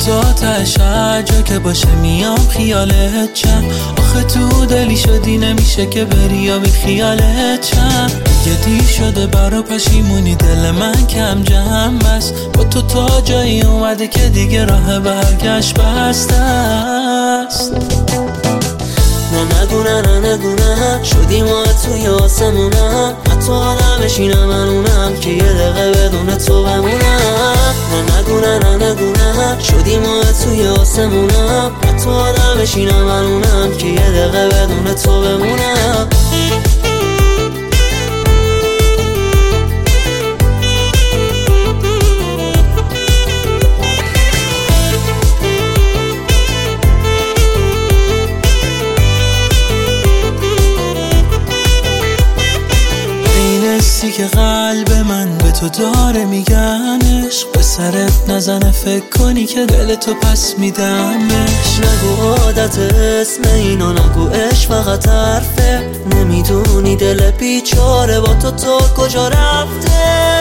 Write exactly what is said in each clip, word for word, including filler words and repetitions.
تا تش هر جا که باشه میام خیالت چم. آخه تو دلی شدی نمیشه که بری یا بی خیالت چم. دیگه دیر شده برا پشیمونی دل من کم جمع بس. با تو تا جایی اومده که دیگه راه برگشت بسته است. نه نگو نه نه نگو نه شدی ما توی آسمونم. حتی آدم بشینم من اونم که یه دقیقه بدون تو بمونم. نه نگو نه نه نگو نه شدی ما توی آسمونم. حتی آدم بشینم من اونم که یه دقیقه بدون تو بمونم. که قلب من به تو داره میگنش. به سرت نزنه فکر کنی که دل تو پس میدمش. نگو عادت اسم اینو نگو عشق فقط حرفه. نمیدونی دل بیچاره با تو تو کجا رفته.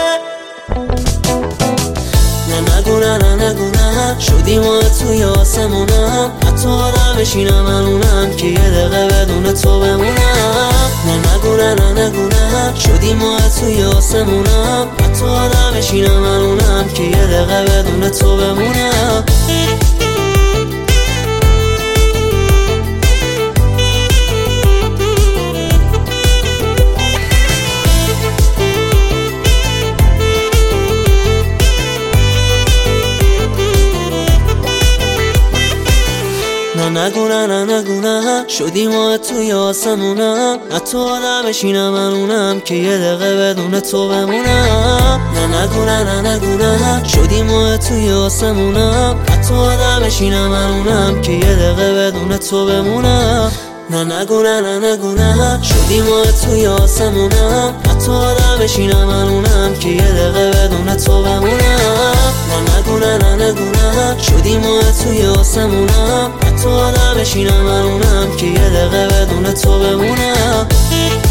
نه نگو نه نه نگو نه شدی ما توی آسمونم. حتی آدم بشینم من اونم که یه دقیقه بدون تو بمونم. نه نگو نه نه نگو نه شدی ما توی آسمونم. حتی آدم بشینم من اونم که یه دقیقه بدون تو بمونم. نه نگو نه نه نگو نه شدی ما توی آسمونم. حتی آدم بشینم من اونم که یه دقیقه بدون تو بمونم. نه نگو نه نه نگو نه شدی ما توی آسمونم. حتی آدم بشینم من اونم که یه دقیقه بدون تو بمونم. نه نگو نه نه نگو نه شدی ما توی آسمونم. حتی آدم بشینم من اونم که یه دقیقه بدون تو بمونم. نه نگو نه نه نگو نه شدی ما توی آسمونم. حتی آدم بشینم من اونم که یه دقیقه بدون تو بمونم.